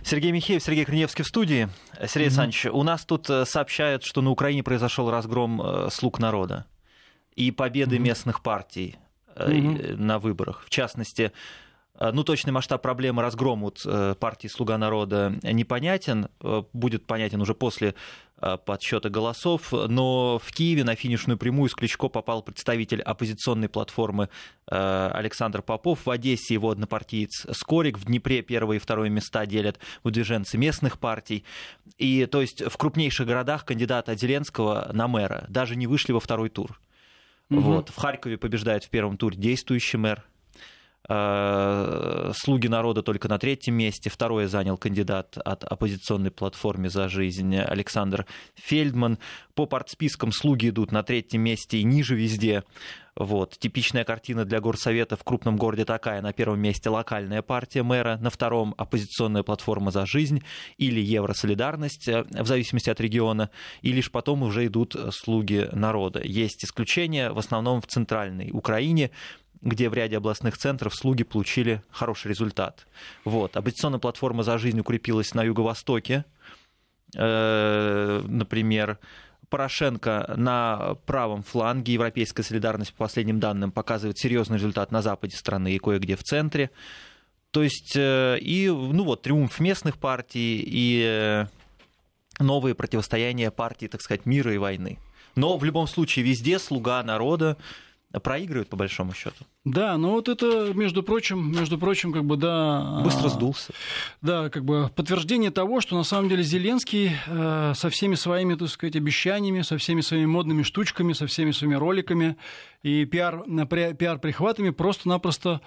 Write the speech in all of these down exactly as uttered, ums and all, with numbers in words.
Сергей Михеев, Сергей Корнеевский в студии. Сергей mm-hmm. Александрович, у нас тут сообщают, что на Украине произошел разгром «Слуг народа» и победы mm-hmm. местных партий mm-hmm. на выборах. В частности, ну, точный масштаб проблемы разгрома партии «Слуга народа» непонятен, будет понятен уже после подсчета голосов, но в Киеве на финишную прямую с Кличко попал представитель оппозиционной платформы Александр Попов, в Одессе его однопартиец Скорик, в Днепре первое и второе места делят выдвиженцы местных партий. И, то есть, в крупнейших городах кандидаты от Зеленского на мэра даже не вышли во второй тур. Угу. Вот. В Харькове побеждает в первом туре действующий мэр. «Слуги народа» только на третьем месте. Второе занял кандидат от оппозиционной платформы «За жизнь» Александр Фельдман. По партспискам «Слуги» идут на третьем месте и ниже везде. Вот. Типичная картина для горсовета в крупном городе такая. На первом месте локальная партия мэра, на втором оппозиционная платформа «За жизнь» или Евросолидарность, в зависимости от региона, и лишь потом уже идут «Слуги народа». Есть исключения, в основном в центральной Украине, где в ряде областных центров «Слуги» получили хороший результат. Вот. Оппозиционная платформа «За жизнь» укрепилась на юго-востоке. Например, Порошенко на правом фланге. Европейская солидарность, по последним данным, показывает серьезный результат на западе страны и кое-где в центре. То есть, и, ну вот, триумф местных партий и новые противостояния партий, так сказать, мира и войны. Но в любом случае везде «Слуга народа» проигрывают, по большому счету. Да, но вот это, между прочим, между прочим, как бы, да... Быстро сдулся. Да, как бы подтверждение того, что на самом деле Зеленский э, со всеми своими, так сказать, обещаниями, со всеми своими модными штучками, со всеми своими роликами и пиар, пиар-прихватами просто-напросто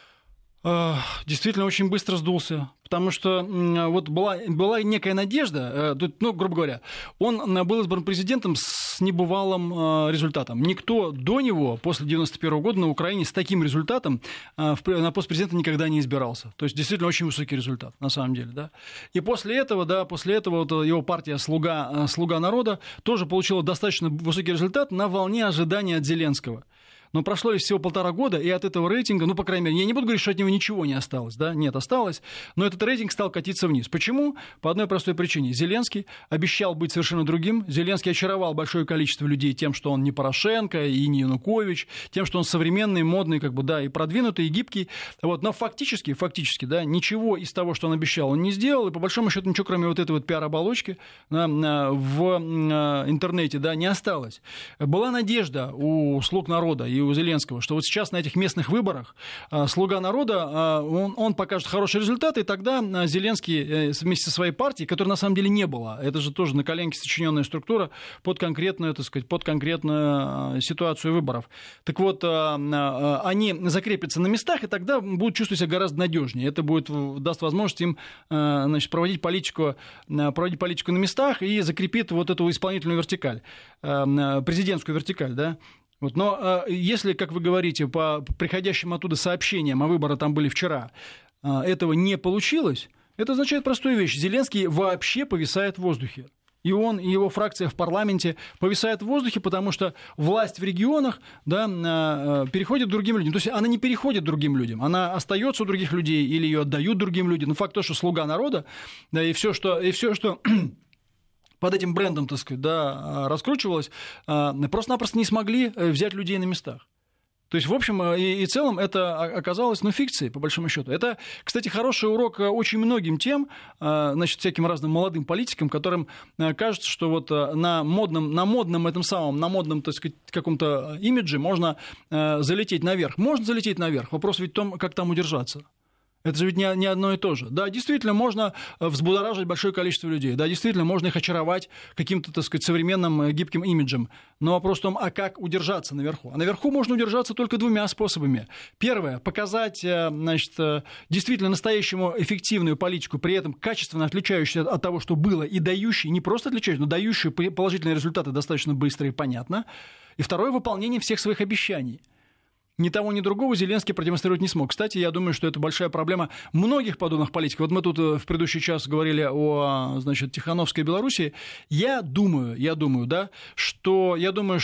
э, действительно очень быстро сдулся. Потому что вот была, была некая надежда, ну, грубо говоря, он был избран президентом с небывалым результатом. Никто до него, после девяносто первого года на Украине с таким результатом на пост президента никогда не избирался. То есть действительно очень высокий результат, на самом деле. Да? И после этого, да, после этого вот его партия «Слуга, «Слуга народа» тоже получила достаточно высокий результат на волне ожидания от Зеленского. Но прошло лишь всего полтора года, и от этого рейтинга, ну, по крайней мере, я не буду говорить, что от него ничего не осталось, да, нет, осталось, но этот рейтинг стал катиться вниз. Почему? По одной простой причине. Зеленский обещал быть совершенно другим, Зеленский очаровал большое количество людей тем, что он не Порошенко и не Янукович, тем, что он современный, модный, как бы, да, и продвинутый, и гибкий, вот, но фактически, фактически, да, ничего из того, что он обещал, он не сделал, и по большому счету ничего, кроме вот этой вот пиар-оболочки да, в интернете, да, не осталось. Была надежда у «Слуг народа» и у Зеленского, что вот сейчас на этих местных выборах «Слуга народа», он, он покажет хорошие результаты, и тогда Зеленский вместе со своей партией, которой на самом деле не было, это же тоже на коленке сочиненная структура под конкретную, так сказать, под конкретную ситуацию выборов. Так вот, они закрепятся на местах, и тогда будут чувствовать себя гораздо надежнее. Это будет, даст возможность им, значит, проводить политику, проводить политику на местах и закрепит вот эту исполнительную вертикаль, президентскую вертикаль, да. Вот, но если, как вы говорите, по приходящим оттуда сообщениям, а выборы там были вчера, этого не получилось, это означает простую вещь. Зеленский вообще повисает в воздухе. И он, и его фракция в парламенте повисает в воздухе, потому что власть в регионах, да, переходит к другим людям. То есть она не переходит к другим людям, она остается у других людей или ее отдают другим людям. Но факт то, что «Слуга народа», да, и все, что... И все, что под этим брендом, так сказать, да, раскручивалось, просто-напросто не смогли взять людей на местах. То есть, в общем и, и целом, это оказалось, ну, фикцией, по большому счету. Это, кстати, хороший урок очень многим тем, значит, всяким разным молодым политикам, которым кажется, что вот на модном, на модном этом самом, на модном, так сказать, каком-то имидже можно залететь наверх. Можно залететь наверх. Вопрос ведь в том, как там удержаться. Это же ведь не, не одно и то же. Да, действительно, можно взбудоражить большое количество людей. Да, действительно, можно их очаровать каким-то, так сказать, современным гибким имиджем. Но вопрос в том, а как удержаться наверху? А наверху можно удержаться только двумя способами. Первое – показать, значит, действительно настоящему эффективную политику, при этом качественно отличающуюся от того, что было, и дающую, не просто отличающую, но дающую положительные результаты достаточно быстро и понятно. И второе – выполнение всех своих обещаний. Ни того, ни другого Зеленский продемонстрировать не смог. Кстати, я думаю, что это большая проблема многих подобных политиков. Вот мы тут в предыдущий час говорили о, значит, Тихановской Белоруссии. Я думаю, я думаю, да, что, я думаю,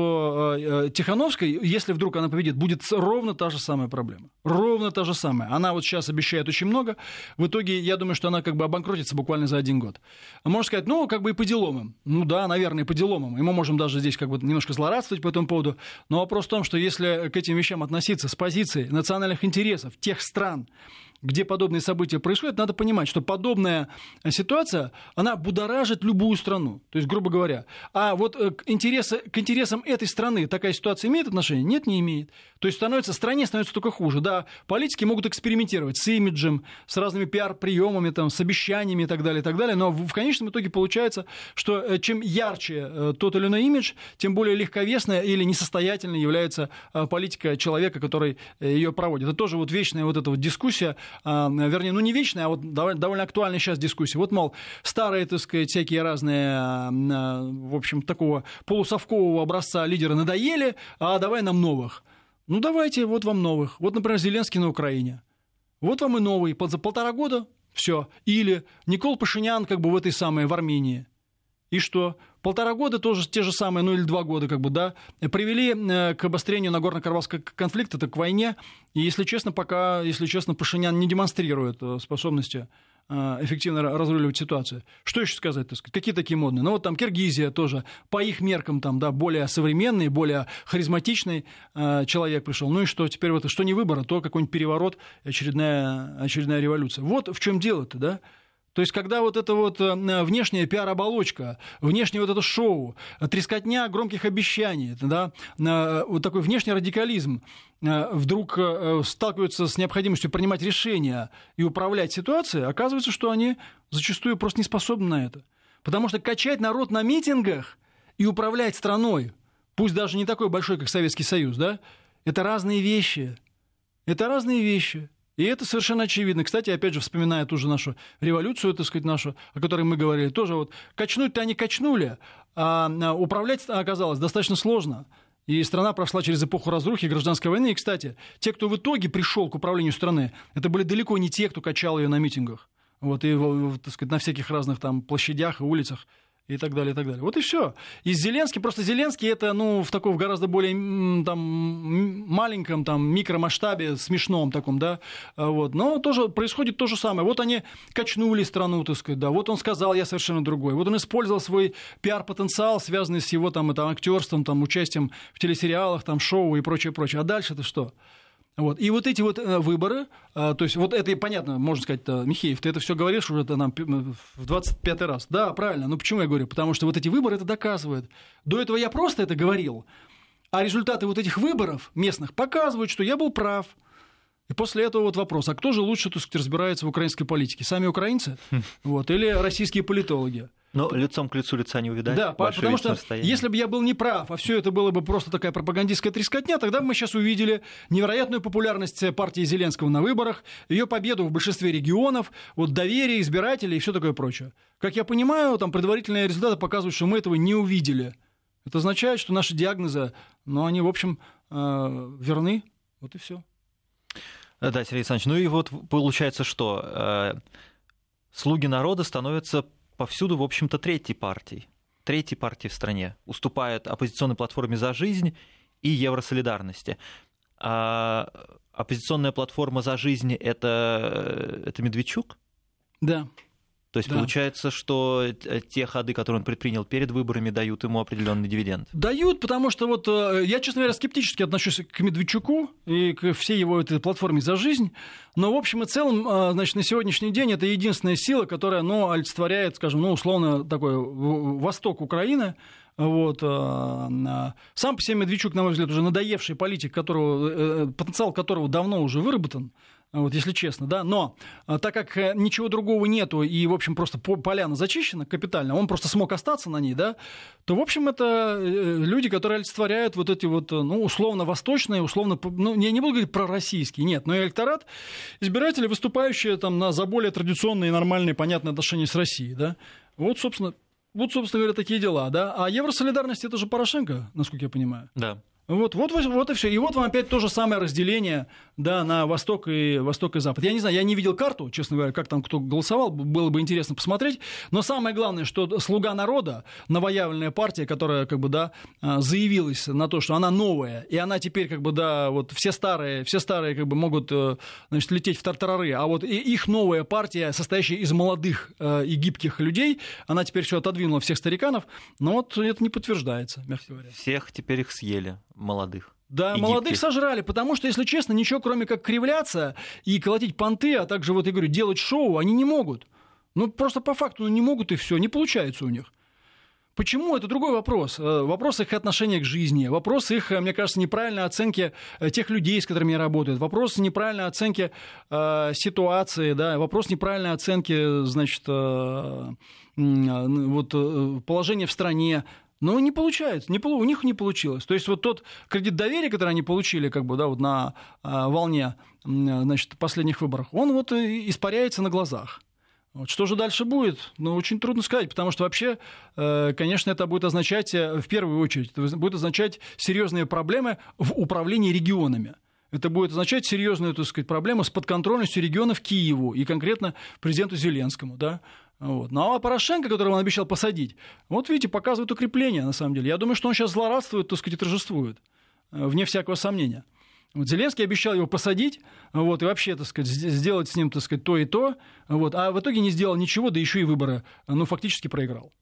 что Тихановской, если вдруг она победит, будет ровно та же самая проблема. Ровно та же самая. Она вот сейчас обещает очень много. В итоге, я думаю, что она как бы обанкротится буквально за один год. Можно сказать, ну, как бы и по делам им. Ну да, наверное, и по делам им. И мы можем даже здесь как бы немножко злорадствовать по этому поводу. Но вопрос в том, что если к этим вещам относиться с позиции национальных интересов тех стран, где подобные события происходят, надо понимать, что подобная ситуация, она будоражит любую страну, то есть, грубо говоря. А вот к, интересы, к интересам этой страны такая ситуация имеет отношение? Нет, не имеет. То есть становится, стране становится только хуже. Да, политики могут экспериментировать с имиджем, с разными пиар-приемами, там, с обещаниями и так далее, и так далее, но в, в конечном итоге получается, что чем ярче тот или иной имидж, тем более легковесная или несостоятельной является политика человека, который ее проводит. Это тоже вот вечная вот эта вот дискуссия, вернее, ну не вечная, а вот довольно актуальная сейчас дискуссия. Вот, мол, старые, так сказать, всякие разные, в общем, такого полусовкового образца лидеры надоели, а давай нам новых. Ну давайте, вот вам новых. Вот, например, Зеленский на Украине. Вот вам и новый. За полтора года все. Или Никол Пашинян как бы в этой самой, в Армении. И что? Полтора года тоже те же самые, ну или два года, как бы, да, привели к обострению Нагорно-Карабахского конфликта, это к войне. И, если честно, пока, если честно, Пашинян не демонстрирует способности эффективно разруливать ситуацию. Что еще сказать, так сказать? Какие такие модные? Ну, вот там Киргизия тоже, по их меркам, там, да, более современный, более харизматичный э, человек пришел. Ну и что? Теперь вот, что не выбор, а то какой-нибудь переворот, очередная, очередная революция. Вот в чем дело-то, да? То есть, когда вот эта вот внешняя пиар-оболочка, внешнее вот это шоу, трескотня громких обещаний, да, вот такой внешний радикализм вдруг сталкиваются с необходимостью принимать решения и управлять ситуацией, оказывается, что они зачастую просто не способны на это. Потому что качать народ на митингах и управлять страной, пусть даже не такой большой, как Советский Союз, да, это разные вещи. Это разные вещи. И это совершенно очевидно. Кстати, опять же, вспоминая ту же нашу революцию, так сказать, нашу, о которой мы говорили, тоже вот качнуть-то они качнули, а управлять оказалось достаточно сложно. И страна прошла через эпоху разрухи и гражданской войны. И, кстати, те, кто в итоге пришел к управлению страны, это были далеко не те, кто качал ее на митингах. Вот, и, так сказать, на всяких разных там площадях и улицах. И так далее, и так далее. Вот и все. И Зеленский, просто Зеленский это, ну, в таком в гораздо более там, маленьком там, микромасштабе, смешном таком, да, вот. Но тоже происходит то же самое. Вот они качнули страну, так сказать, да, вот он сказал, я совершенно другой. Вот он использовал свой пиар-потенциал, связанный с его там, там, актерством, там, участием в телесериалах, там, шоу и прочее, прочее. А дальше-то что? Вот. И вот эти вот выборы, то есть вот это и понятно, можно сказать, Михеев, ты это все говоришь уже это нам в двадцать пятый раз. Да, правильно, но почему я говорю? Потому что вот эти выборы это доказывают. До этого я просто это говорил, а результаты вот этих выборов местных показывают, что я был прав. И после этого вот вопрос, а кто же лучше, так сказать, разбирается в украинской политике? Сами украинцы вот, или российские политологи? Но лицом к лицу лица не увидать. Да, потому что если бы я был неправ, а все это было бы просто такая пропагандистская трескотня, тогда бы мы сейчас увидели невероятную популярность партии Зеленского на выборах, ее победу в большинстве регионов, вот доверие избирателей и все такое прочее. Как я понимаю, там предварительные результаты показывают, что мы этого не увидели. Это означает, что наши диагнозы, ну, они, в общем, верны. Вот и все. Да, Сергей Александрович, ну и вот получается, что слуги народа становятся повсюду, в общем-то, третьей партией. Третьей партией в стране. Уступают оппозиционной платформе «За жизнь» и Евросолидарности. А оппозиционная платформа «За жизнь» — это, это Медведчук? Да. То есть да. Получается, что те ходы, которые он предпринял перед выборами, дают ему определенный дивиденд? Дают, потому что вот я, честно говоря, скептически отношусь к Медведчуку и к всей его этой платформе «За жизнь». Но в общем и целом, значит, на сегодняшний день это единственная сила, которая, ну, олицетворяет, скажем, ну, условно, такой восток Украины. Вот. Сам по себе Медведчук, на мой взгляд, уже надоевший политик, которого, потенциал которого давно уже выработан. Вот, если честно, да, но так как ничего другого нету и, в общем, просто поляна зачищена капитально, он просто смог остаться на ней, да, то, в общем, это люди, которые олицетворяют вот эти вот, ну, условно-восточные, условно, ну, я не буду говорить пророссийские, нет, но и электорат, избиратели, выступающие там на, за более традиционные, нормальные, понятные отношения с Россией, да, вот, собственно, вот, собственно говоря, такие дела, да, а Евросолидарность — это же Порошенко, насколько я понимаю. Да. Вот, вот, вот и все. И вот вам опять то же самое разделение, да, на восток и, восток и запад. Я не знаю, я не видел карту, честно говоря, как там кто голосовал, было бы интересно посмотреть. Но самое главное, что «Слуга народа», новоявленная партия, которая как бы, да, заявилась на то, что она новая, и она теперь как бы, да, вот все старые, все старые как бы могут, значит, лететь в тартарары, а вот их новая партия, состоящая из молодых и гибких людей, она теперь все отодвинула всех стариканов, но вот это не подтверждается, мягко говоря. Всех теперь их съели. Молодых. Да, молодых сожрали, потому что, если честно, ничего кроме как кривляться и колотить понты, а также, вот я говорю, делать шоу, они не могут. Ну, просто по факту не могут, и все, не получается у них. Почему? Это другой вопрос. Вопрос их отношения к жизни, вопрос их, мне кажется, неправильной оценки тех людей, с которыми они работают, вопрос неправильной оценки э, ситуации, да, вопрос неправильной оценки, значит, э, э, вот, положения в стране. Но не получается, не, у них не получилось. То есть вот тот кредит доверия, который они получили как бы, да, вот на а, волне, значит, последних выборов, он вот испаряется на глазах. Вот. Что же дальше будет? Ну, очень трудно сказать, потому что вообще, э, конечно, это будет означать, в первую очередь, это будет означать серьезные проблемы в управлении регионами. Это будет означать серьезную, так сказать, проблему с подконтрольностью регионов Киеву и конкретно президенту Зеленскому, да. Вот. Ну а Порошенко, которого он обещал посадить, вот видите, показывает укрепление, на самом деле. Я думаю, что он сейчас злорадствует, так сказать, и торжествует, вне всякого сомнения. Вот Зеленский обещал его посадить, вот, и вообще, так сказать, сделать с ним, так сказать, то и то, вот, а в итоге не сделал ничего, да еще и выборы, ну, фактически проиграл.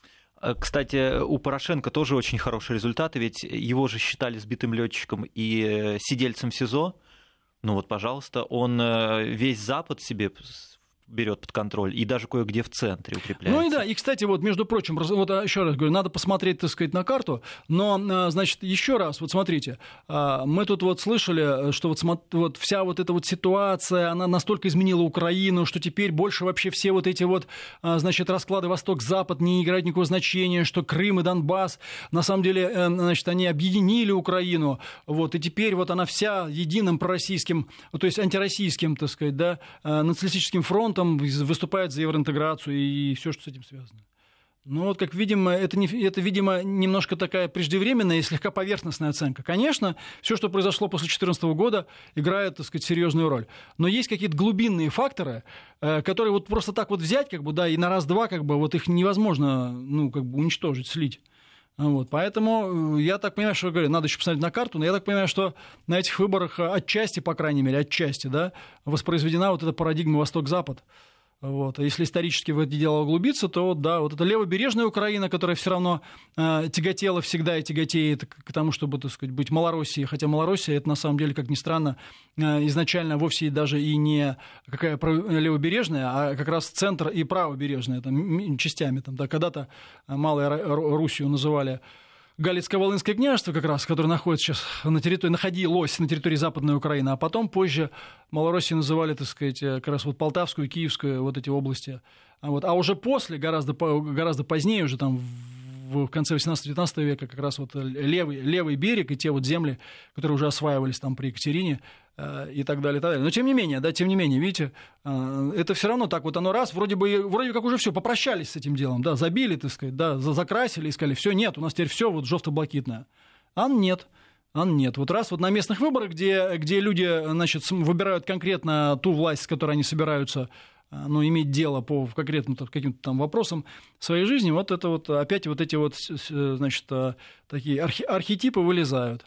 Кстати, у Порошенко тоже очень хорошие результаты, ведь его же считали сбитым летчиком и сидельцем СИЗО. Ну вот, пожалуйста, он весь Запад себе берет под контроль, и даже кое-где в центре укрепляется. Ну и да, и, кстати, вот, между прочим, вот еще раз говорю, надо посмотреть, так сказать, на карту, но, значит, еще раз, вот смотрите, мы тут вот слышали, что вот, вот вся вот эта вот ситуация, она настолько изменила Украину, что теперь больше вообще все вот эти вот, значит, расклады Восток-Запад не играют никакого значения, что Крым и Донбасс, на самом деле, значит, они объединили Украину, вот, и теперь вот она вся единым пророссийским, то есть антироссийским, так сказать, да, националистическим фронтом выступает за евроинтеграцию и все, что с этим связано. Ну вот, как видим, это, не, это, видимо, немножко такая преждевременная и слегка поверхностная оценка. Конечно, все, что произошло после две тысячи четырнадцатого года, играет, так сказать, серьезную роль. Но есть какие-то глубинные факторы, которые вот просто так вот взять, как бы, да, и на раз-два, как бы, вот их невозможно, ну, как бы уничтожить, слить. Вот, поэтому я так понимаю, что, говорю, надо еще посмотреть на карту, но я так понимаю, что на этих выборах отчасти, по крайней мере, отчасти, да, воспроизведена вот эта парадигма Восток-Запад. Вот. А если исторически в это дело углубиться, то да, вот эта левобережная Украина, которая все равно э, тяготела всегда и тяготеет к тому, чтобы, так сказать, быть Малороссией, хотя Малороссия, это на самом деле, как ни странно, э, изначально вовсе даже и не какая левобережная, а как раз центр и правобережная, там, частями. Там, да, когда-то Малой Русью называли Галицко-Волынское княжество, как раз, которое находится сейчас на территории, находилось на территории Западной Украины, а потом позже Малороссией называли, так сказать, как раз вот Полтавскую, Киевскую, вот эти области. Вот. А уже после, гораздо, гораздо позднее, уже там в конце восемнадцатого-девятнадцатого века, как раз вот левый, левый берег и те вот земли, которые уже осваивались там при Екатерине, и так далее, и так далее. Но тем не менее, да, тем не менее, видите, это все равно так вот оно раз, вроде бы, вроде как уже все, попрощались с этим делом, да, забили, так сказать, да, закрасили и сказали, все, нет, у нас теперь все вот жовто-блакитное. А нет. А нет. Вот раз вот на местных выборах, где, где люди, значит, выбирают конкретно ту власть, с которой они собираются, ну, иметь дело по конкретным каким-то там вопросам своей жизни, вот это вот опять вот эти вот, значит, такие архи- архетипы вылезают.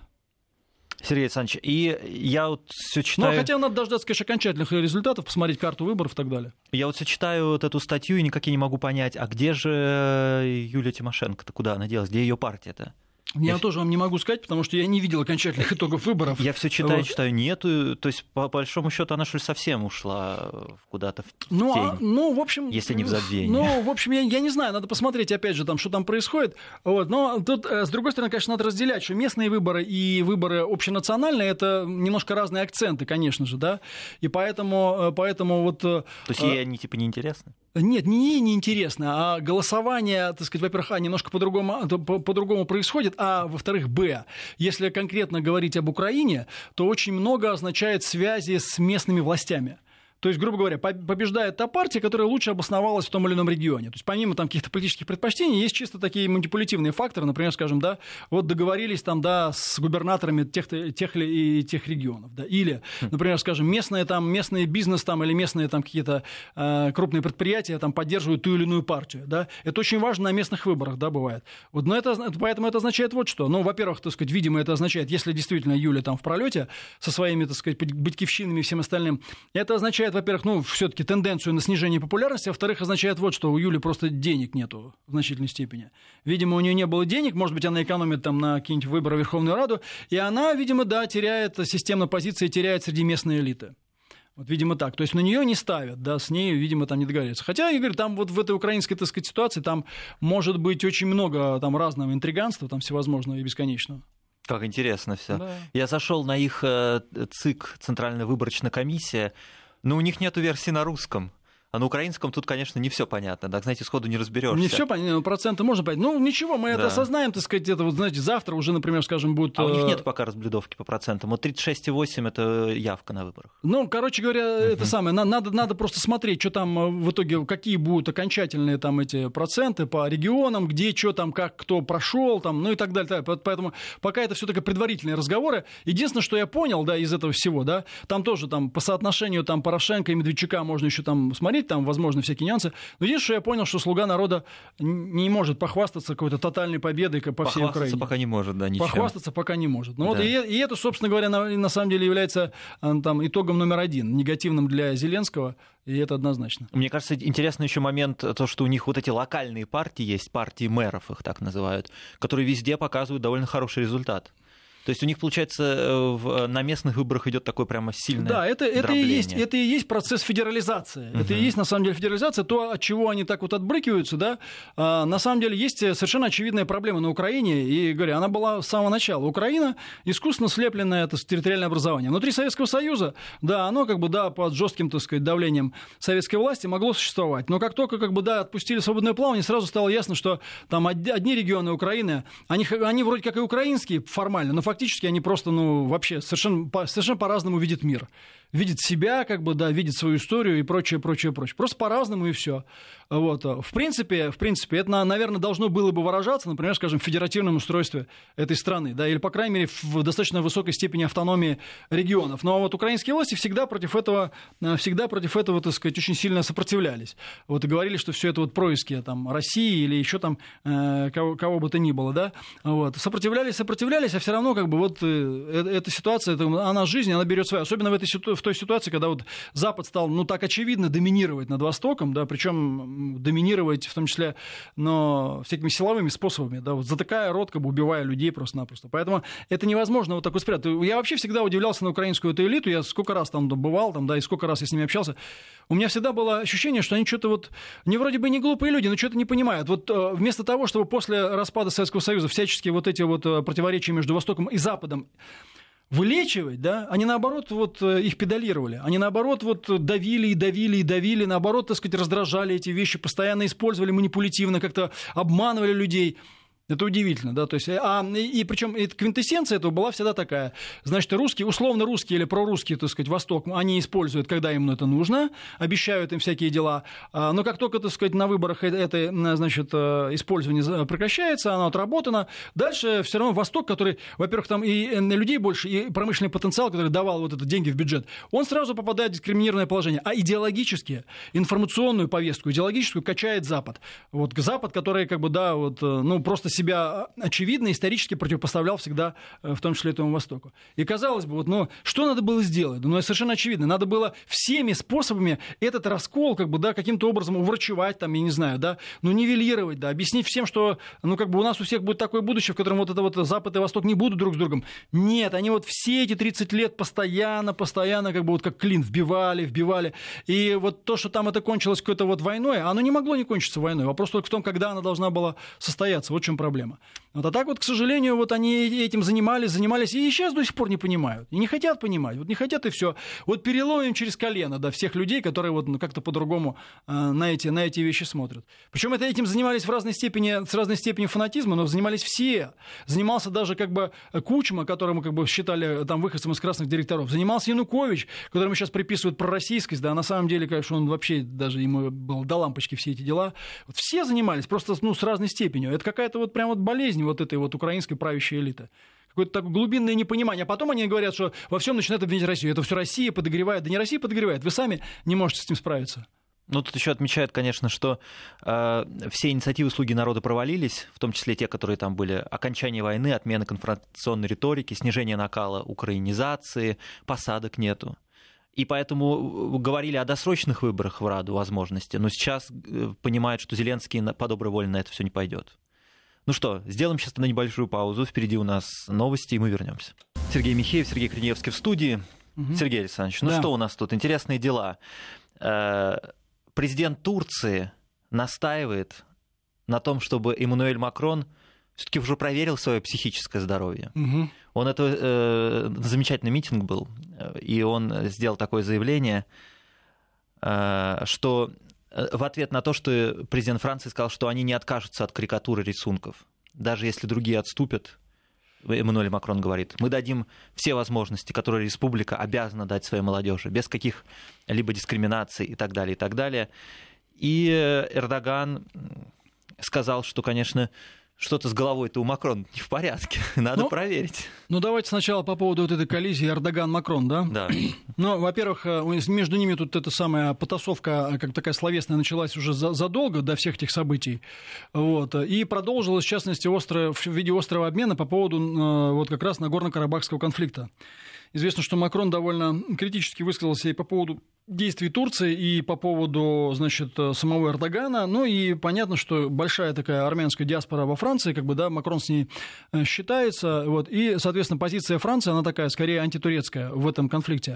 Сергей Александрович, и я вот все читаю... Ну, хотя надо дождаться, конечно, окончательных результатов, посмотреть карту выборов и так далее. Я вот все читаю вот эту статью и никак не могу понять, а где же Юлия Тимошенко-то, куда она делась, где ее партия-то? Я, я тоже в... вам не могу сказать, потому что я не видел окончательных итогов выборов. Я все читаю, вот. читаю, нету. То есть, по большому счету, она, что ли, совсем ушла куда-то в ну, тень. А, ну, в общем... Если не в забвение. Ну, в общем, я, я не знаю, надо посмотреть, опять же, там, что там происходит. Вот. Но тут, с другой стороны, конечно, надо разделять, что местные выборы и выборы общенациональные – это немножко разные акценты, конечно же, да. И поэтому, поэтому вот... То есть, ей они, типа, неинтересны? Нет, не ей неинтересно, а голосование, так сказать, во-первых, а, немножко по-другому, по- по-другому происходит, а, во-вторых, б, если конкретно говорить об Украине, то очень много означает связи с местными властями. То есть, грубо говоря, побеждает та партия, которая лучше обосновалась в том или ином регионе. То есть, помимо там каких-то политических предпочтений, есть чисто такие манипулятивные факторы. Например, скажем, да, вот договорились там, да, с губернаторами тех, тех и тех регионов, да, или, например, скажем, местные там, местный бизнес там или местные там какие-то э, крупные предприятия там поддерживают ту или иную партию, да. Это очень важно на местных выборах, да, бывает. Вот, но это, поэтому это означает вот что. Ну, во-первых, так сказать, видимо, это означает, если действительно Юля там в пролете со своими, так сказать, батькивщинами и всем остальным, это означает, во-первых, ну, все-таки тенденцию на снижение популярности, а во-вторых, означает вот что, у Юли просто денег нету в значительной степени. Видимо, у нее не было денег, может быть, она экономит там на какие-нибудь выборы в Верховную Раду, и она, видимо, да, теряет системно позиции, теряет среди местной элиты. Вот, видимо, так. То есть на нее не ставят, да, с ней, видимо, там не договорятся. Хотя, я говорю, там вот в этой украинской, так сказать, ситуации там может быть очень много там разного интриганства, там всевозможного и бесконечного. Как интересно все. Да. Я зашел на их ЦИК, Центральная выборочная комиссия, но у них нету версии на русском. А на украинском тут, конечно, не все понятно. Так, знаете, сходу не разберешься. Не все понятно, проценты можно понять. Ну, ничего, мы да. это осознаем, так сказать, это вот, знаете, завтра уже, например, скажем, будет... А у них нет пока разблюдовки по процентам. Вот тридцать шесть целых восемь десятых это явка на выборах. Ну, короче говоря, uh-huh. это самое. Надо, надо просто смотреть, что там в итоге, какие будут окончательные там эти проценты по регионам, где, что там, как, кто прошел, там, ну и так далее. Поэтому пока это все-таки предварительные разговоры. Единственное, что я понял, да, из этого всего, да, там тоже там по соотношению там Порошенко и Медведчука можно еще там смотреть, там, возможно, всякие нюансы. Но единственное, что я понял, что «Слуга народа» не может похвастаться какой-то тотальной победой по всей Украине. Похвастаться пока не может, да, ничего. Похвастаться пока не может. Ну, да. вот и, и это, собственно говоря, на, на самом деле является там, итогом номер один, негативным для Зеленского, и это однозначно. Мне кажется, интересный еще момент, то, что у них вот эти локальные партии есть, партии мэров их так называют, которые везде показывают довольно хороший результат. То есть у них, получается, в, на местных выборах идет такое прямо сильное Да, это, это, и дробление. есть, это и есть процесс федерализации. Uh-huh. Это и есть, на самом деле, федерализация. То, от чего они так вот отбрыкиваются, да, а, на самом деле есть совершенно очевидная проблема на Украине. И, говорю, она была с самого начала. Украина искусственно слепленное это территориальное образование. Внутри Советского Союза, да, оно как бы, да, под жестким, так сказать, давлением советской власти могло существовать. Но как только, как бы, да, отпустили свободное плавание, сразу стало ясно, что там одни регионы Украины, они, они вроде как и украинские формально, но фактически они просто, ну, вообще совершенно, совершенно по-разному видят мир. Видят себя, как бы, да, видят свою историю и прочее, прочее, прочее. Просто по-разному и все. Вот. В принципе, в принципе, это, наверное, должно было бы выражаться, например, скажем, в федеративном устройстве этой страны, да, или, по крайней мере, в достаточно высокой степени автономии регионов. Но вот украинские власти всегда против этого, всегда против этого, так сказать, очень сильно сопротивлялись. Вот, и говорили, что все это вот происки там, России или еще там э, кого, кого бы то ни было, да. Вот. Сопротивлялись, сопротивлялись, а все равно, как бы, вот э, эта ситуация, это, она жизнь, она берет свою. Особенно в этой ситуации, в той ситуации, когда вот Запад стал, ну, так очевидно доминировать над Востоком, да, причем доминировать в том числе, но всякими силовыми способами, да, вот затыкая рот, как бы убивая людей просто-напросто. Поэтому это невозможно вот так вот спрятать. Я вообще всегда удивлялся на украинскую эту элиту, я сколько раз там бывал, там, да, и сколько раз я с ними общался. У меня всегда было ощущение, что они что-то вот, не вроде бы не глупые люди, но что-то не понимают. Вот вместо того, чтобы после распада Советского Союза всячески вот эти вот противоречия между Востоком и Западом вылечивать, да, они, наоборот, вот их педалировали, они, наоборот, вот давили и давили и давили, наоборот, так сказать, раздражали эти вещи, постоянно использовали манипулятивно, как-то обманывали людей. Это удивительно, да, то есть, а, и, и причем квинтэссенция этого была всегда такая, значит, русские, условно русские или прорусские, так сказать, Восток, они используют, когда им это нужно, обещают им всякие дела, но как только, так сказать, на выборах это, значит, использование прекращается, оно отработано, дальше все равно Восток, который, во-первых, там и людей больше, и промышленный потенциал, который давал вот это деньги в бюджет, он сразу попадает в дискриминированное положение, а идеологически, информационную повестку, идеологическую качает Запад, вот Запад, который, как бы, да, вот, ну, просто себя очевидно исторически противопоставлял всегда, в том числе этому Востоку. И казалось бы, вот, ну, что надо было сделать? Ну, совершенно очевидно. Надо было всеми способами этот раскол, как бы, да, каким-то образом уврачевать, там, я не знаю, да, ну, нивелировать, да, объяснить всем, что, ну, как бы у нас у всех будет такое будущее, в котором вот это вот Запад и Восток не будут друг с другом. Нет, они вот все эти тридцать лет постоянно, постоянно, как бы вот как клин вбивали, вбивали. И вот то, что там это кончилось какой-то вот войной, оно не могло не кончиться войной. Вопрос только в том, когда она должна была состояться. Вот в чем проблема. Вот, а так вот, к сожалению, вот они этим занимались, занимались, и сейчас до сих пор не понимают. И не хотят понимать. Вот не хотят, и все. Вот переломим через колено, да, всех людей, которые вот ну, как-то по-другому э, на, эти, на эти вещи смотрят. Причем это, этим занимались в разной степени, с разной степенью фанатизма, но занимались все. Занимался даже как бы Кучма, которого мы как бы считали там выходцем из красных директоров. Занимался Янукович, которому сейчас приписывают пророссийскость, да, а на самом деле, конечно, он вообще даже ему был до лампочки все эти дела. Вот все занимались, просто ну, с разной степенью. Это какая-то вот прям вот болезнь вот этой вот украинской правящей элиты. Какое-то такое глубинное непонимание. А потом они говорят, что во всем начинают обвинить Россию. Это все Россия подогревает. Да не Россия подогревает, вы сами не можете с этим справиться. Ну, тут еще отмечают, конечно, что э, все инициативы «Слуги народа» провалились, в том числе те, которые там были: окончание войны, отмена конфронтационной риторики, снижение накала украинизации, посадок нету. И поэтому говорили о досрочных выборах в Раду, возможности, но сейчас понимают, что Зеленский по доброй воле на это все не пойдет. Ну что, сделаем сейчас на небольшую паузу. Впереди у нас новости, и мы вернемся. Сергей Михеев, Сергей Криневский в студии. Угу. Сергей Александрович, ну да. Что у нас тут? Интересные дела. Президент Турции настаивает на том, чтобы Эммануэль Макрон все-таки уже проверил свое психическое здоровье. Угу. Он это э, замечательный митинг был, и он сделал такое заявление, э, что в ответ на то, что президент Франции сказал, что они не откажутся от карикатуры рисунков, даже если другие отступят. Эммануэль Макрон говорит: мы дадим все возможности, которые республика обязана дать своей молодежи, без каких-либо дискриминаций и так далее, и так далее. И Эрдоган сказал, что, конечно, что-то с головой-то у Макрона не в порядке, надо ну, проверить. Ну, давайте сначала по поводу вот этой коллизии Эрдоган-Макрон, да? Да. Ну, во-первых, между ними тут эта самая потасовка, как такая словесная, началась уже задолго до всех этих событий, вот, и продолжилась, в частности, острое, в виде острого обмена по поводу вот как раз Нагорно-Карабахского конфликта. Известно, что Макрон довольно критически высказался и по поводу действий Турции, и по поводу, значит, самого Эрдогана. Ну и понятно, что большая такая армянская диаспора во Франции, как бы, да, Макрон с ней считается. Вот, и, соответственно, позиция Франции, она такая, скорее, антитурецкая в этом конфликте.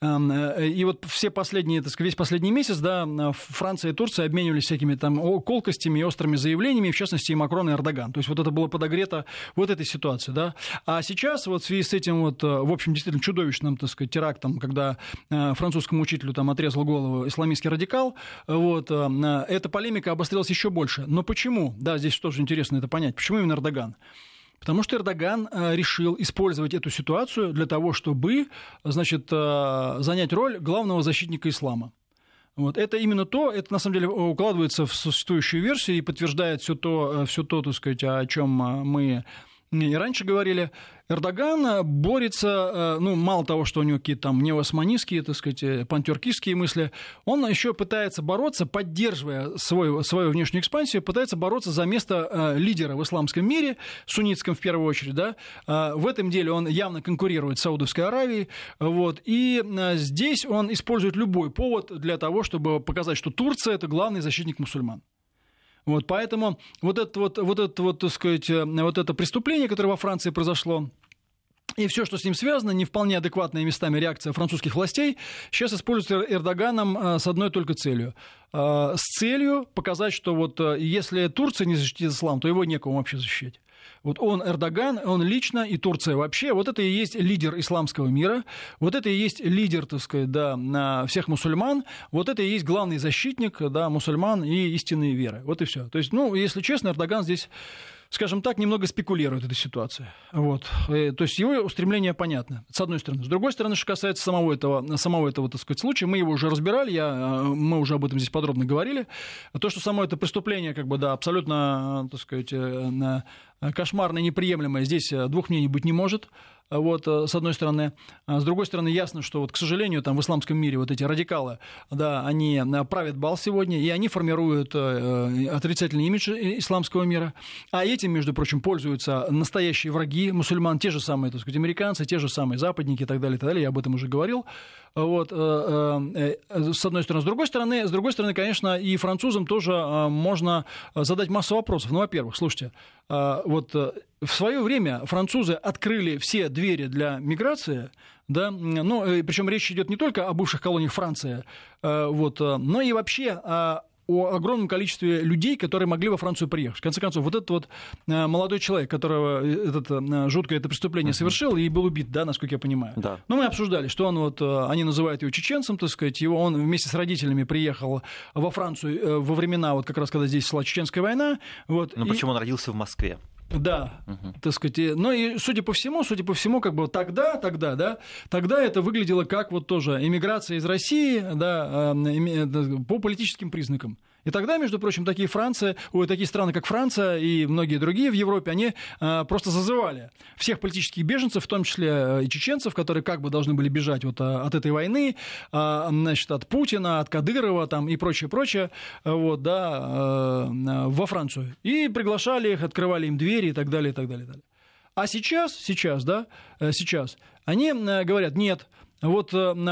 И вот все последние, так сказать, весь последний месяц, да, Франция и Турция обменивались всякими там колкостями и острыми заявлениями, в частности, и Макрон, и Эрдоган. То есть вот это было подогрето вот этой ситуации, да. А сейчас вот в связи с этим вот, в общем, действительно чудовищным, так сказать, терактом, когда французскому учителю там отрезал голову исламистский радикал, вот, эта полемика обострилась еще больше. Но почему? Да, здесь тоже интересно это понять. Почему именно Эрдоган? Потому что Эрдоган решил использовать эту ситуацию для того, чтобы, значит, занять роль главного защитника ислама. Вот. Это именно то, это на самом деле укладывается в существующую версию и подтверждает все то, все то, так сказать, о чем мы и раньше говорили. Эрдоган борется, ну, мало того, что у него какие-то там неоосманистские, так сказать, пантюркистские мысли, он еще пытается бороться, поддерживая свою, свою внешнюю экспансию, пытается бороться за место лидера в исламском мире, суннитском в первую очередь, да. В этом деле он явно конкурирует с Саудовской Аравией, вот, и здесь он использует любой повод для того, чтобы показать, что Турция – это главный защитник мусульман. Вот, поэтому вот это вот, вот это вот, так сказать, вот это преступление, которое во Франции произошло, и все, что с ним связано, не вполне адекватная местами реакция французских властей, сейчас используется Эрдоганом с одной только целью. С целью показать, что вот если Турция не защитит ислам, то его некому вообще защищать. Вот он, Эрдоган, он лично, и Турция вообще, вот это и есть лидер исламского мира, вот это и есть лидер, так сказать, да, всех мусульман, вот это и есть главный защитник, да, мусульман и истинной веры. Вот и все. То есть, ну, если честно, Эрдоган здесь, скажем так, немного спекулирует этой ситуацией. Вот. И, то есть его устремление понятно, с одной стороны. С другой стороны, что касается самого этого, самого этого, так сказать, случая, мы его уже разбирали, я, мы уже об этом здесь подробно говорили. То, что само это преступление, как бы, да, абсолютно, так сказать, кошмарно неприемлемое, здесь двух мнений быть не может. Вот, с одной стороны. С другой стороны, ясно, что, вот, к сожалению, там в исламском мире вот эти радикалы, да, они правят бал сегодня, и они формируют отрицательный имидж исламского мира. А этим, между прочим, пользуются настоящие враги мусульман, те же самые, так сказать, американцы, те же самые западники и так далее, и так далее. Я об этом уже говорил. Вот, с одной стороны. С другой стороны, с другой стороны, конечно, и французам тоже можно задать массу вопросов. Ну, во-первых, слушайте, вот в свое время французы открыли все двери для миграции, да, ну, причем речь идет не только о бывших колониях Франции, вот, но и вообще о о огромном количестве людей, которые могли во Францию приехать. В конце концов, вот этот вот молодой человек, которого это жуткое это преступление uh-huh. совершил и был убит, да, насколько я понимаю. Да. Но мы обсуждали, что он вот, они называют его чеченцем, так сказать, его, он вместе с родителями приехал во Францию во времена, вот как раз когда здесь шла Чеченская война. Вот, ну и... почему он родился в Москве? Да, угу. так сказать, ну и судя по всему, судя по всему, как бы тогда, тогда, да, тогда это выглядело как вот тоже эмиграция из России, да, по политическим признакам. И тогда, между прочим, такие, Франция, ой, такие страны, как Франция и многие другие в Европе, они а, просто зазывали всех политических беженцев, в том числе и чеченцев, которые как бы должны были бежать вот от этой войны, а, значит, от Путина, от Кадырова там, и прочее, прочее, вот, да, а, во Францию. И приглашали их, открывали им двери и так далее, и так далее, и так далее. А сейчас, сейчас, да, сейчас они говорят, нет, вот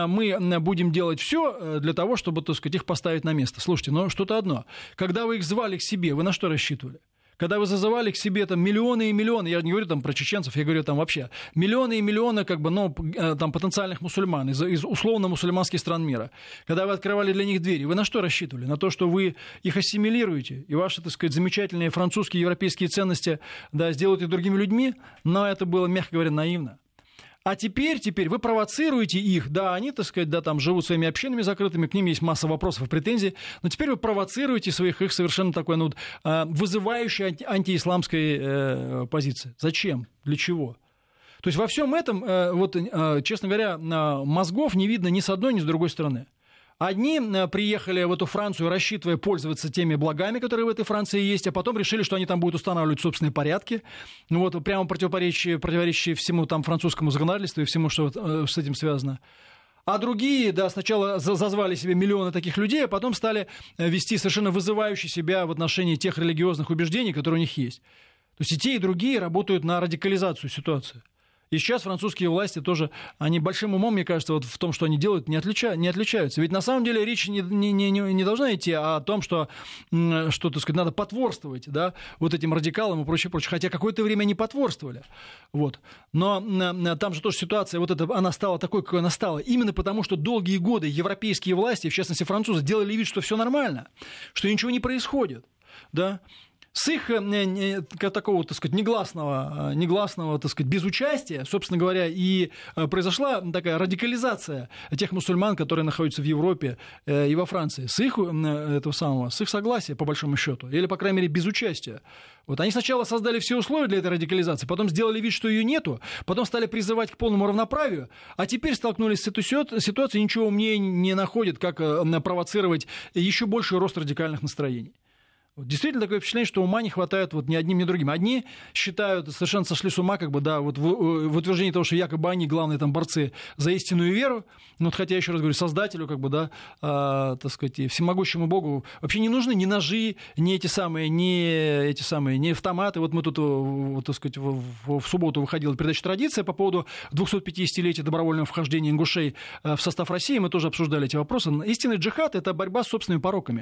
мы будем делать все для того, чтобы, так сказать, их поставить на место. Слушайте, но что-то одно. Когда вы их звали к себе, вы на что рассчитывали? Когда вы зазывали к себе там миллионы и миллионы, я не говорю там про чеченцев, я говорю там вообще миллионы и миллионы как бы, ну, там, потенциальных мусульман из, из условно-мусульманских стран мира. Когда вы открывали для них двери, вы на что рассчитывали? На то, что вы их ассимилируете, и ваши, так сказать, замечательные французские, европейские ценности, да, сделают их другими людьми? Но это было, мягко говоря, наивно. А теперь, теперь вы провоцируете их, да, они, так сказать, да, там живут своими общинами закрытыми, к ним есть масса вопросов и претензий, но теперь вы провоцируете своих их совершенно такой, ну, вызывающей анти- антиисламской э, позиции. Зачем? Для чего? То есть во всем этом, э, вот, э, честно говоря, мозгов не видно ни с одной, ни с другой стороны. Одни приехали в эту Францию, рассчитывая пользоваться теми благами, которые в этой Франции есть, а потом решили, что они там будут устанавливать собственные порядки, ну вот прямо противоречащие, противоречащие всему там французскому законодательству и всему, что вот с этим связано. А другие, да, сначала зазвали себе миллионы таких людей, а потом стали вести совершенно вызывающие себя в отношении тех религиозных убеждений, которые у них есть. То есть и те, и другие работают на радикализацию ситуации. И сейчас французские власти тоже, они большим умом, мне кажется, вот в том, что они делают, не, отлича, не отличаются. Ведь на самом деле речь не, не, не, не должна идти о том, что, что, так сказать, надо потворствовать, да, вот этим радикалам и прочее, прочее. Хотя какое-то время они потворствовали. Вот. Но там же тоже ситуация, вот эта, она стала такой, какой она стала, именно потому, что долгие годы европейские власти, в частности французы, делали вид, что все нормально, что ничего не происходит, да. С их такого, так сказать, негласного, негласного, так сказать, безучастия, собственно говоря, и произошла такая радикализация тех мусульман, которые находятся в Европе и во Франции. С их, этого самого, с их согласия, по большому счету, или, по крайней мере, безучастия. Вот они сначала создали все условия для этой радикализации, потом сделали вид, что ее нету, потом стали призывать к полному равноправию, а теперь столкнулись с этой ситуацией, ничего умнее не находят, как провоцировать еще больший рост радикальных настроений. Действительно такое впечатление, что ума не хватает вот ни одним, ни другим. Одни считают, совершенно сошли с ума, как бы, да, вот в, в утверждении того, что якобы они главные там борцы за истинную веру, ну, вот, хотя, еще раз говорю, Создателю, как бы, да, а, так сказать, и всемогущему Богу вообще не нужны ни ножи, ни эти самые, ни эти самые, ни автоматы. Вот мы тут, вот, так сказать, в, в, в субботу выходила передача «Традиция» по поводу двухсотпятидесятилетия добровольного вхождения ингушей в состав России, мы тоже обсуждали эти вопросы. Истинный джихад – это борьба с собственными пороками.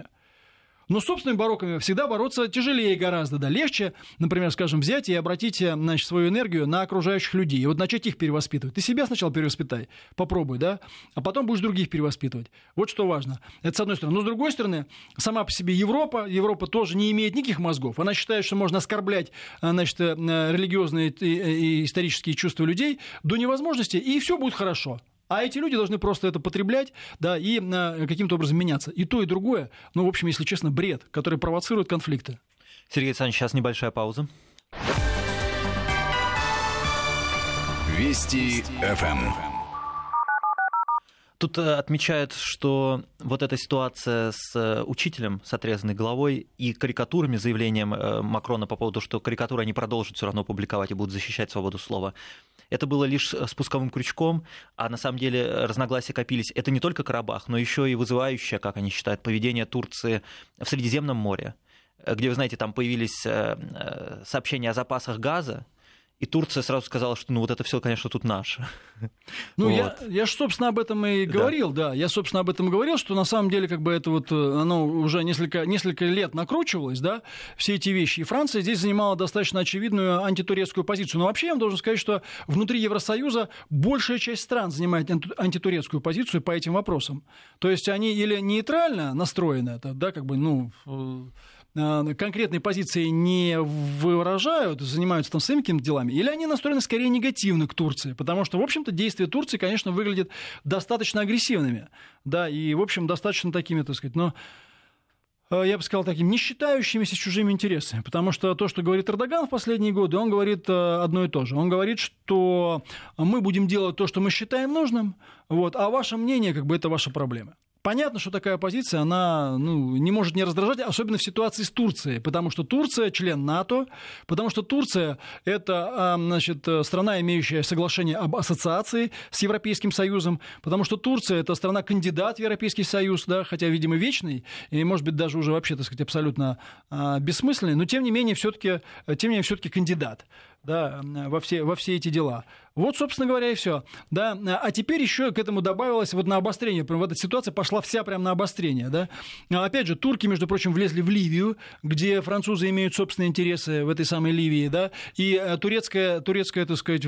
Но с собственными пороками всегда бороться тяжелее гораздо, да, легче, например, скажем, взять и обратить, значит, свою энергию на окружающих людей, и вот начать их перевоспитывать. Ты себя сначала перевоспитай, попробуй, да, а потом будешь других перевоспитывать. Вот что важно. Это с одной стороны. Но с другой стороны, сама по себе Европа, Европа тоже не имеет никаких мозгов. Она считает, что можно оскорблять, значит, религиозные и исторические чувства людей до невозможности, и все будет хорошо. А эти люди должны просто это потреблять, да, и а, каким-то образом меняться. И то, и другое, ну, в общем, если честно, бред, который провоцирует конфликты. Сергей Александрович, сейчас небольшая пауза. Вести эф эм. Тут отмечают, что вот эта ситуация с учителем, с отрезанной головой, и карикатурами, заявлением Макрона по поводу, что карикатуры они продолжат все равно публиковать и будут защищать свободу слова, это было лишь спусковым крючком, а на самом деле разногласия копились. Это не только Карабах, но еще и вызывающее, как они считают, поведение Турции в Средиземном море, где, вы знаете, там появились сообщения о запасах газа, и Турция сразу сказала, что ну вот это все, конечно, тут наше. Ну, вот. я, я же, собственно, об этом и говорил, да. да. Я, собственно, об этом и говорил, что на самом деле как бы это вот, оно уже несколько, несколько лет накручивалось, да, все эти вещи. И Франция здесь занимала достаточно очевидную антитурецкую позицию. Но вообще я вам должен сказать, что внутри Евросоюза большая часть стран занимает антитурецкую позицию по этим вопросам. То есть они или нейтрально настроены, да, как бы, ну... конкретной позиции не выражают, занимаются там своими какими-то делами, или они настроены скорее негативно к Турции, потому что, в общем-то, действия Турции, конечно, выглядят достаточно агрессивными, да, и, в общем, достаточно такими, так сказать, но, я бы сказал, такими не считающимися чужими интересами, потому что то, что говорит Эрдоган в последние годы, он говорит одно и то же. Он говорит, что мы будем делать то, что мы считаем нужным, вот, а ваше мнение, как бы, это ваша проблема. Понятно, что такая позиция, она ну, не может не раздражать, особенно в ситуации с Турцией, потому что Турция член НАТО, потому что Турция – это значит, страна, имеющая соглашение об ассоциации с Европейским Союзом, потому что Турция – это страна-кандидат в Европейский Союз, да, хотя, видимо, вечный, и, может быть, даже уже вообще, так сказать, абсолютно а, бессмысленный, но, тем не менее, все-таки, тем не менее, все-таки кандидат. Да, во все, во все эти дела. Вот, собственно говоря, и все. Да. А теперь еще к этому добавилось вот на обострение. Прям вот эта ситуация пошла вся прямо на обострение. Да. Опять же, турки, между прочим, влезли в Ливию, где французы имеют собственные интересы в этой самой Ливии. Да. И турецкое, турецкое, так сказать, в,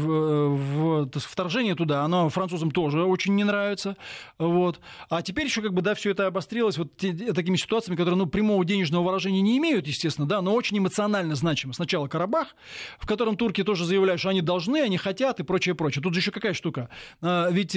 в, вторжение туда, оно французам тоже очень не нравится. Вот. А теперь еще как бы, да, все это обострилось вот такими ситуациями, которые ну, прямого денежного выражения не имеют, естественно, да, но очень эмоционально значимы. Сначала Карабах, в котором турки тоже заявляют, что они должны, они хотят и прочее, прочее. Тут же еще какая штука. Ведь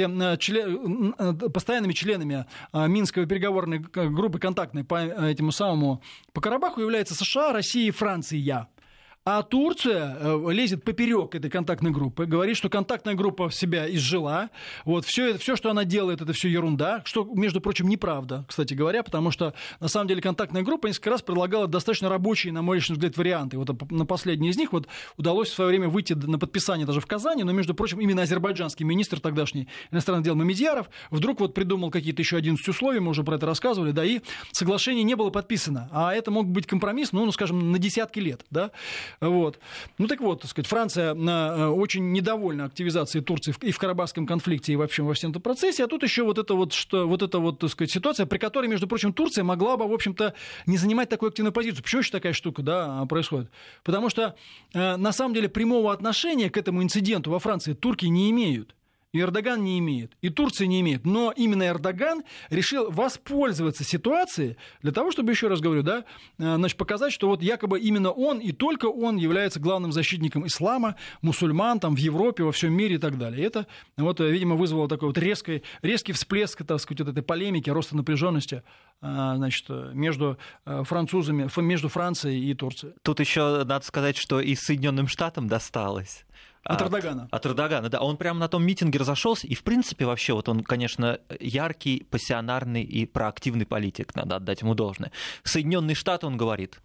член, постоянными членами Минской переговорной группы контактной по этому самому по Карабаху являются США, Россия и Франция. А Турция лезет поперек этой контактной группы, говорит, что контактная группа себя изжила. Вот, все, это, все, что она делает, это все ерунда, что, между прочим, неправда, кстати говоря, потому что, на самом деле, контактная группа несколько раз предлагала достаточно рабочие, на мой личный взгляд, варианты. Вот на последний из них вот, удалось в свое время выйти на подписание даже в Казани, но, между прочим, именно азербайджанский министр тогдашний иностранных дел Мамедьяров вдруг вот придумал какие-то еще одиннадцать условий, мы уже про это рассказывали, да, и соглашение не было подписано. А это мог быть компромисс, ну, ну скажем, на десятки лет, да. Вот. Ну так вот, так сказать, Франция очень недовольна активизацией Турции и в Карабахском конфликте, и вообще во всем этом процессе, а тут еще вот эта вот, что, вот эта вот, так сказать, ситуация, при которой, между прочим, Турция могла бы, в общем-то, не занимать такую активную позицию. Почему еще такая штука, да, происходит? Потому что, на самом деле, прямого отношения к этому инциденту во Франции турки не имеют. И Эрдоган не имеет, и Турция не имеет. Но именно Эрдоган решил воспользоваться ситуацией для того, чтобы, еще раз говорю, да, значит, показать, что вот якобы именно он и только он является главным защитником ислама, мусульман там, в Европе, во всем мире и так далее. И это, вот, видимо, вызвало такой вот резкий, резкий всплеск, так сказать, вот этой полемики, роста напряженности, значит, между французами, между Францией и Турцией. Тут еще надо сказать, что и Соединенным Штатам досталось. От Эрдогана. От Эрдогана, да. Он прямо на том митинге разошелся, и, в принципе, вообще, вот он, конечно, яркий, пассионарный и проактивный политик, надо отдать ему должное. Соединенные Штаты, он говорит,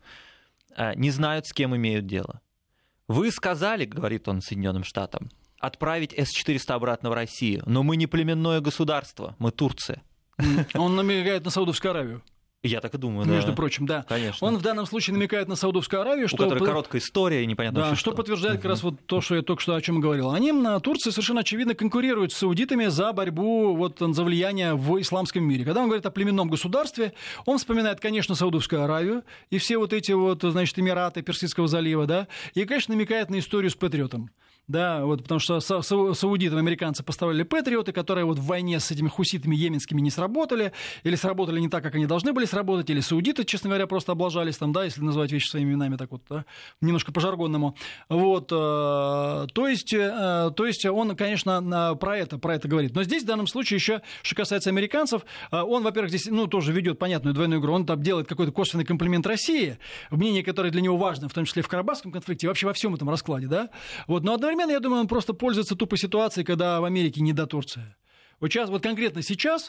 не знают, с кем имеют дело. Вы сказали, говорит он Соединенным Штатам, отправить эс четыреста обратно в Россию, но мы не племенное государство, мы Турция. Он намекает на Саудовскую Аравию. Я так и думаю, между да. прочим, да. Конечно. Он в данном случае намекает на Саудовскую Аравию, что... У которой короткая история и непонятно да, вообще что. что. подтверждает uh-huh. как раз вот то, что я только что о чем говорил. Они, на Турции, совершенно очевидно конкурируют с саудитами за борьбу, вот, за влияние в исламском мире. Когда он говорит о племенном государстве, он вспоминает, конечно, Саудовскую Аравию и все вот эти вот, значит, Эмираты Персидского залива, да, и, конечно, намекает на историю с Патриотом. Да, вот, потому что са- са- саудитам американцы поставляли патриоты, которые вот в войне с этими хуситами йеменскими не сработали, или сработали не так, как они должны были сработать, или саудиты, честно говоря, просто облажались там, да, если называть вещи своими именами, так вот, да, немножко по-жаргонному. Вот, э, то есть, э, то есть он, конечно, про это, про это говорит. Но здесь в данном случае еще, что касается американцев, э, он, во-первых, здесь, ну, тоже ведет понятную двойную игру, он там делает какой-то косвенный комплимент России, мнение, которое для него важно, в том числе в Карабахском конфликте, и вообще во всем этом раскладе, да, вот, но одновременно я думаю, он просто пользуется тупой ситуацией, когда в Америке не до Турции. Вот сейчас, вот конкретно сейчас,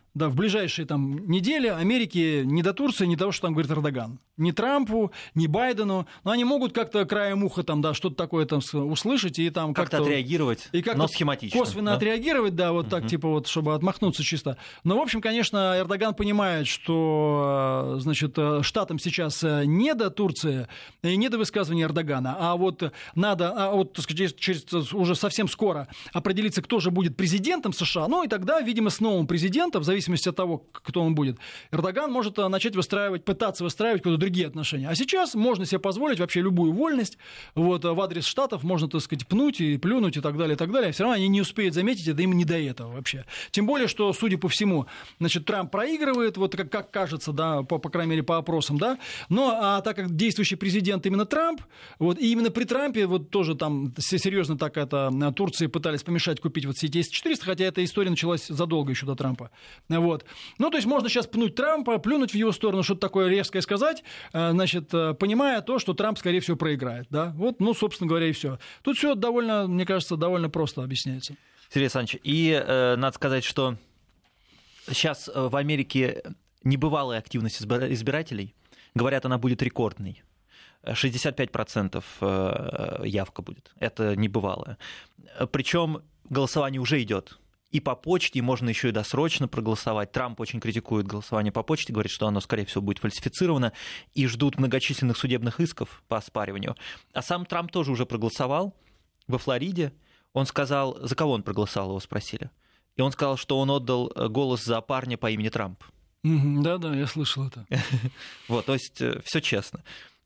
да, в ближайшие там, недели Америке не до Турции, не до того, что там говорит Эрдоган. Ни Трампу, ни Байдену. Но они могут как-то краем уха там, да, что-то такое там услышать и там как-то, как-то отреагировать, и как-то но схематично. Косвенно да? отреагировать, да, вот так, uh-huh. типа вот, чтобы отмахнуться чисто. Но, в общем, конечно, Эрдоган понимает, что, значит, Штатам сейчас не до Турции и не до высказывания Эрдогана, а вот надо, а вот, так сказать, через, уже совсем скоро определиться, кто же будет президентом США, ну и тогда, видимо, с новым президентом, в зависимости от того, кто он будет, Эрдоган может начать выстраивать, пытаться выстраивать какие-то другие отношения. А сейчас можно себе позволить вообще любую вольность вот, в адрес Штатов, можно, так сказать, пнуть и плюнуть и так далее, и так далее. Все равно они не успеют заметить, это им не до этого вообще. Тем более, что, судя по всему, значит, Трамп проигрывает, вот как, как кажется, да, по, по крайней мере, по опросам, да, но а так как действующий президент именно Трамп, вот, и именно при Трампе вот тоже там серьезно так это Турции пытались помешать купить вот все эти эс четыреста, хотя эта история началась задолго еще до Трампа. Вот. Ну, то есть можно сейчас пнуть Трампа, плюнуть в его сторону, что-то такое резкое сказать, значит, понимая то, что Трамп, скорее всего, проиграет. Да? Вот, ну, собственно говоря, и все. Тут все довольно, мне кажется, довольно просто объясняется. Сергей Александрович, и э, надо сказать, что сейчас в Америке небывалая активность избирателей. Говорят, она будет рекордной. шестьдесят пять процентов явка будет. Это небывалое. Причем голосование уже идет. И по почте, и можно еще и досрочно проголосовать. Трамп очень критикует голосование по почте, говорит, что оно, скорее всего, будет фальсифицировано, и ждут многочисленных судебных исков по оспариванию. А сам Трамп тоже уже проголосовал во Флориде. Он сказал, за кого он проголосовал, его спросили. И он сказал, что он отдал голос за парня по имени Трамп. Да-да, я слышал это. Вот, то есть все честно.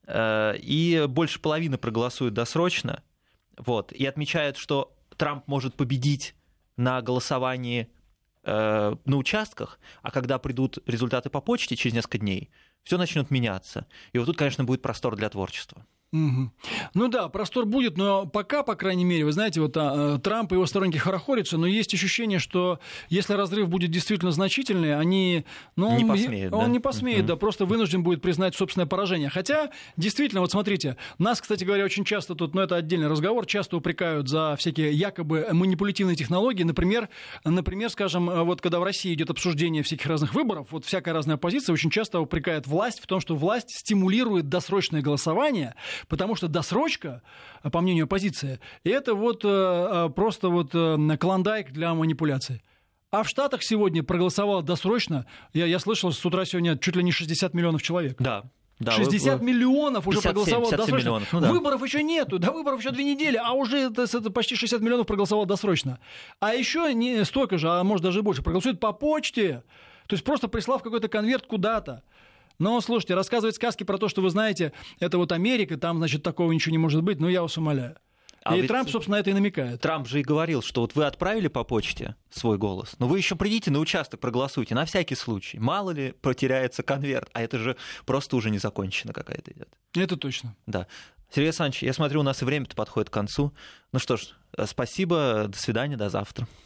И больше половины проголосуют досрочно. Вот, и отмечают, что Трамп может победить на голосовании э, на участках, а когда придут результаты по почте через несколько дней, все начнет меняться. И вот тут, конечно, будет простор для творчества. Угу. Ну да, простор будет, но пока, по крайней мере, вы знаете, вот а, Трамп и его сторонники хорохорятся, но есть ощущение, что если разрыв будет действительно значительный, они... Ну, не посмеют, он да? не посмеет, угу. да, просто вынужден будет признать собственное поражение. Хотя, действительно, вот смотрите, нас, кстати говоря, очень часто тут, ну это отдельный разговор, часто упрекают за всякие якобы манипулятивные технологии. Например, например, скажем, вот когда в России идет обсуждение всяких разных выборов, вот всякая разная оппозиция очень часто упрекает власть в том, что власть стимулирует досрочное голосование, потому что досрочка, по мнению оппозиции, это вот просто вот клондайк для манипуляций. А в Штатах сегодня проголосовало досрочно, я, я слышал с утра сегодня, чуть ли не шестьдесят миллионов человек. Да. Да, шестьдесят вы, миллионов уже проголосовало досрочно. Миллионов, ну да. Выборов еще нету, до выборов еще две недели, а уже это, это почти шестьдесят миллионов проголосовало досрочно. А еще не столько же, а может даже больше, проголосуют по почте. То есть просто прислав какой-то конверт куда-то. Но, слушайте, рассказывать сказки про то, что вы знаете, это вот Америка, там, значит, такого ничего не может быть, ну, я вас умоляю. А и Трамп, собственно, это и намекает. Трамп же и говорил, что вот вы отправили по почте свой голос, но вы еще придите на участок, проголосуйте, на всякий случай. Мало ли потеряется конверт, а это же просто уже не закончено какая-то идет. Это точно. Да. Сергей Александрович, я смотрю, у нас и время-то подходит к концу. Ну что ж, спасибо, до свидания, до завтра.